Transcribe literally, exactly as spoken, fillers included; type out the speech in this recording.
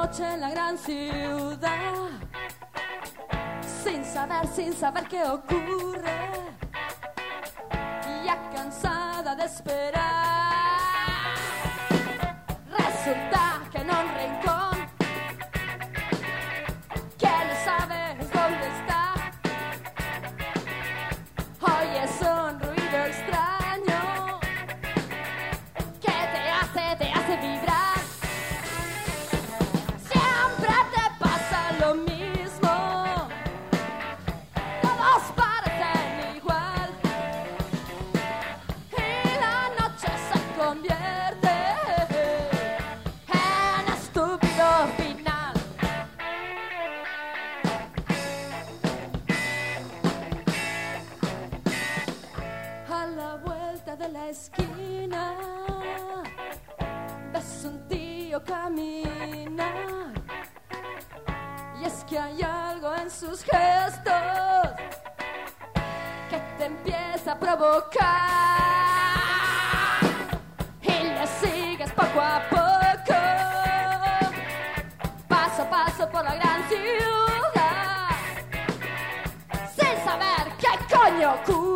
noche en la gran ciudad, sin saber, sin saber qué ocurre, ya cansada de esperar. Resulta que en un rincón, que no sabes dónde está, oyes un ruido extraño que te hace, te hace vibrar. Siempre te pasa lo mismo, todos parecen igual, y la noche se convierte en estúpido final. A la vuelta de la esquina ves un tío caminar, y es que hay algo en sus gestos que te empieza a provocar, y le sigues poco a poco, paso a paso por la gran ciudad, sin saber qué coño ocurre.